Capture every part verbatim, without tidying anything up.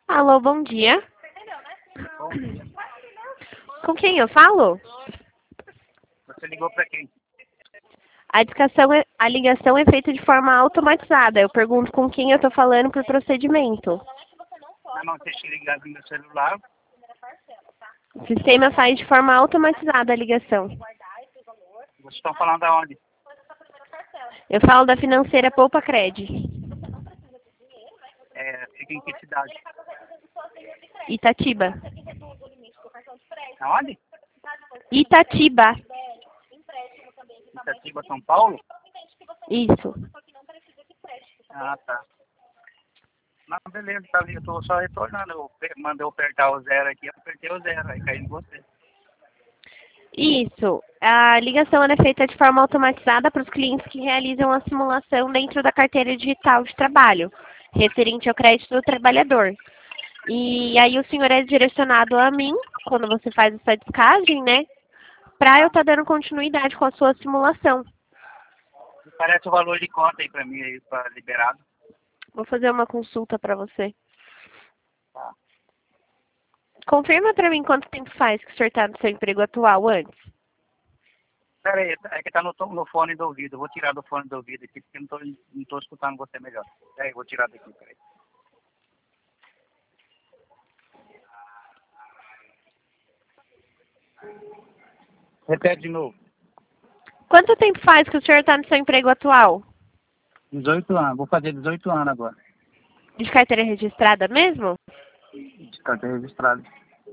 Alô, bom dia. Bom dia. Com quem eu falo? Você ligou para quem? A ligação, é, a ligação é feita de forma automatizada. Eu pergunto com quem eu estou falando por procedimento. Ah, não, deixa eu ligar no meu celular. O sistema faz de forma automatizada a ligação. Vocês estão falando aonde? Eu falo da financeira Poupa Cred. É, fica em que cidade? Itatiba. Aonde? Itatiba. Itatiba, São Paulo? Isso. Ah, tá. Não, beleza, tá ali. Eu tô só retornando. Eu pe- mandei eu apertar o zero aqui, eu apertei o zero, aí caiu em você. Isso. A ligação ela é feita de forma automatizada para os clientes que realizam a simulação dentro da carteira digital de trabalho, referente ao crédito do trabalhador. E aí o senhor é direcionado a mim, quando você faz essa descagem, né? Para eu estar dando continuidade com a sua simulação. Parece o valor de conta aí pra mim, aí, pra liberado. Vou fazer uma consulta para você. Tá. Confirma para mim quanto tempo faz que o senhor está no seu emprego atual antes. Pera aí, é que tá no, to- no fone do ouvido. Eu vou tirar do fone do ouvido aqui, porque eu não tô, não tô escutando você melhor. Pera aí, eu vou tirar daqui, peraí. Repete de novo. Quanto tempo faz que o senhor está no seu emprego atual? dezoito anos. Vou fazer dezoito anos agora. De carteira registrada mesmo? De carteira registrada.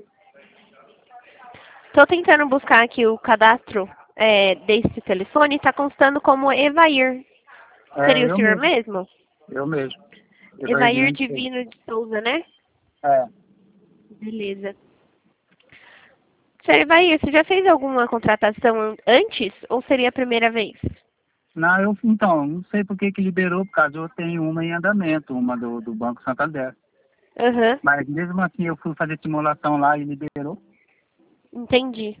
Estou tentando buscar aqui o cadastro é, desse telefone. Está constando como Evair. É, Seria o eu senhor mesmo. mesmo? Eu mesmo. Eu tô Evair indo. Divino de Souza, né? É. Beleza. Senhor Evair, você já fez alguma contratação antes ou seria a primeira vez? Não, eu, então, não sei por que que liberou, por causa eu tenho uma em andamento, uma do, do Banco Santander. Aham, Mas mesmo assim eu fui fazer simulação lá e liberou. entendi.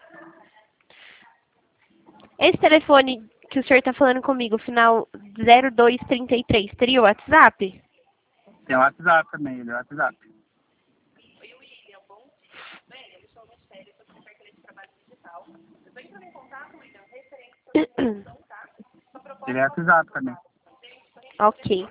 Esse telefone que o senhor está falando comigo, final zero dois trinta e três, teria o WhatsApp? Tem o WhatsApp também, ele é o WhatsApp. Ele é WhatsApp também. Ok.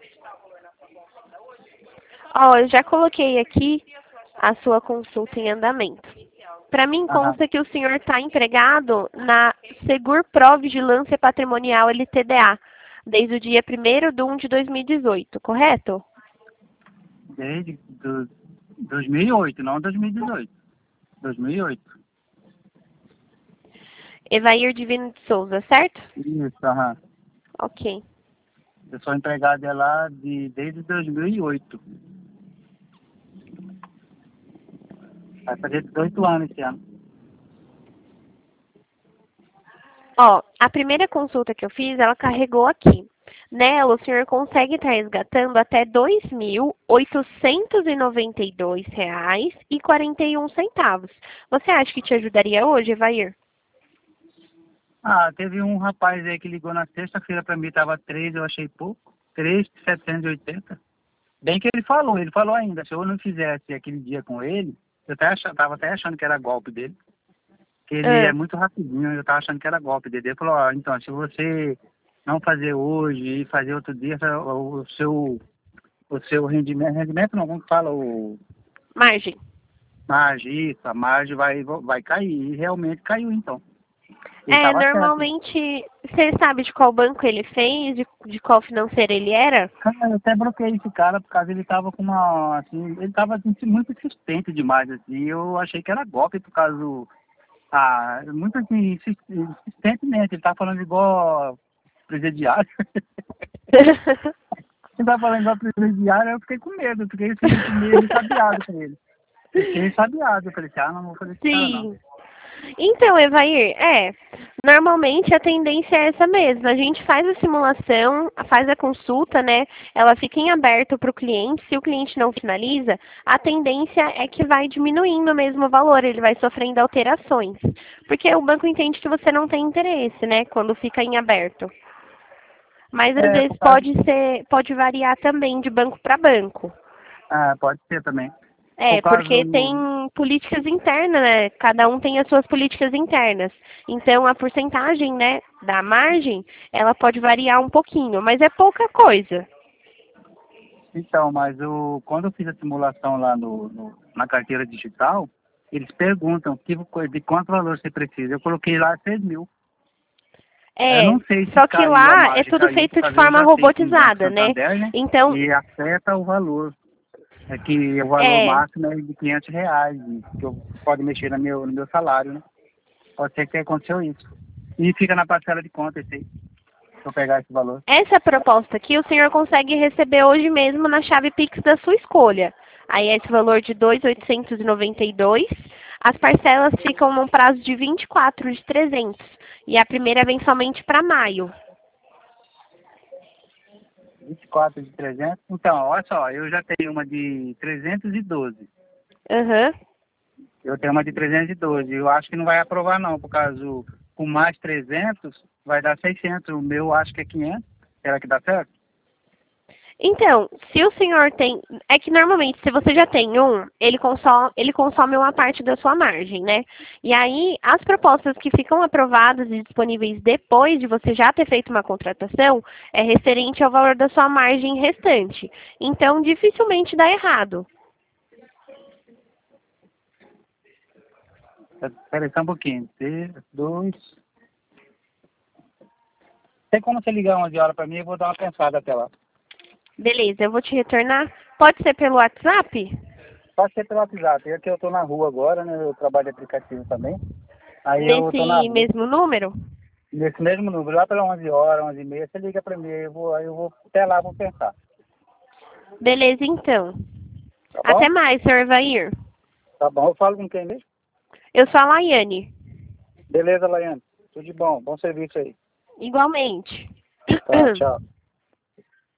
Ó, eu já coloquei aqui a sua consulta em andamento. Para mim Aham. consta que o senhor está empregado na Segur Pro Vigilância Patrimonial L T D A, desde o dia primeiro de um de dois mil e dezoito, correto? Desde do, dois mil e oito, não dois mil e dezoito. dois mil e oito. Evair Divino de Souza, certo? Isso, aham. Ok. Eu sou empregado de lá de, desde dois mil e oito. Vai fazer dezoito anos esse ano. Ó, a primeira consulta que eu fiz, ela carregou aqui. Nela, o senhor consegue estar resgatando até dois mil oitocentos e noventa e dois reais e quarenta e um centavos. Você acha que te ajudaria hoje, Evair? Ah, teve um rapaz aí que ligou na sexta-feira pra mim, tava três, eu achei pouco. três mil setecentos e oitenta. Bem que ele falou, ele falou ainda, se eu não fizesse aquele dia com ele, eu até achava, tava até achando que era golpe dele. Que ele é Ah, muito rapidinho, eu tava achando que era golpe dele. Ele falou, ó, então, se você não fazer hoje e fazer outro dia, o o seu, o seu rendimento, rendimento não, como que fala, o margem. margem, isso, a margem vai, vai cair. E realmente caiu, então. Ele É, tava certo. normalmente, você sabe de qual banco ele fez, de, de qual financeira ele era? Cara, eu até bloqueei esse cara por causa ele tava com uma, assim, ele tava assim, muito insistente demais, assim, eu achei que era golpe por causa do, ah, muito assim, insis- insistentemente, ele tava falando igual presidiário. Ele tava falando igual presidiário, eu fiquei com medo, eu fiquei assim, meio ressabiado com ele. Eu fiquei ressabiado, eu falei assim, ah, não vou fazer esse cara não. Sim. Então, Evair, é, normalmente a tendência é essa mesmo. A gente faz a simulação, faz a consulta, né? Ela fica em aberto para o cliente. Se o cliente não finaliza, a tendência é que vai diminuindo mesmo o valor, ele vai sofrendo alterações. Porque o banco entende que você não tem interesse, né? Quando fica em aberto. Mas às É, vezes por causa, pode ser, pode variar também de banco para banco. Ah, pode ser também. É, Por causa porque do... tem políticas internas, né? Cada um tem as suas políticas internas. Então, a porcentagem, né, da margem, ela pode variar um pouquinho, mas é pouca coisa. Então, mas o... quando eu fiz a simulação lá no, no- na carteira digital, eles perguntam que, de quanto valor você precisa. Eu coloquei lá seis mil. Eu É, não sei se só que caiu, a lá é margem tudo caiu, feito porque de às vezes eu forma já sei com o Banco robotizada, né? Santander, né? Então, E afeta o valor. É que o valor é, máximo é de quinhentos reais, que eu pode mexer no meu, no meu salário, né? Pode ser que aconteceu isso. E fica na parcela de conta esse aí, se eu pegar esse valor. essa proposta aqui o senhor consegue receber hoje mesmo na chave Pix da sua escolha. Aí esse valor de dois mil oitocentos e noventa e dois, as parcelas ficam num prazo de vinte e quatro de trezentos. E a primeira vem somente para maio. vinte e quatro de trezentos. Então, olha só, eu já tenho uma de trezentos e doze. Aham. Eu tenho uma de trezentos e doze. Eu acho que não vai aprovar não, por causa do, com mais trezentos vai dar seiscentos. O meu acho que é quinhentos. Será que dá certo? Então, se o senhor tem. É que normalmente, se você já tem um, ele consome, ele consome uma parte da sua margem, né? E aí, as propostas que ficam aprovadas e disponíveis depois de você já ter feito uma contratação é referente ao valor da sua margem restante. Então, dificilmente dá errado. Espera aí só um pouquinho. T, dois. Tem como você ligar onze horas para mim? Eu vou dar uma pensada até lá. Beleza, eu vou te retornar. Pode ser pelo WhatsApp? Pode ser pelo WhatsApp. É que eu tô na rua agora, né? Eu trabalho de aplicativo também. Aí eu tô na Nesse rua. mesmo número? Nesse mesmo número, lá pelas onze horas, onze e meia, você liga para mim. Aí eu vou, aí eu vou até lá, vou pensar. Beleza, então. Tá bom? Até mais, senhor Evair. Tá bom. Eu falo com quem mesmo? Eu sou a Laiane. Beleza, Laiane. Tudo de bom. Bom serviço aí. Igualmente. Tá, tchau.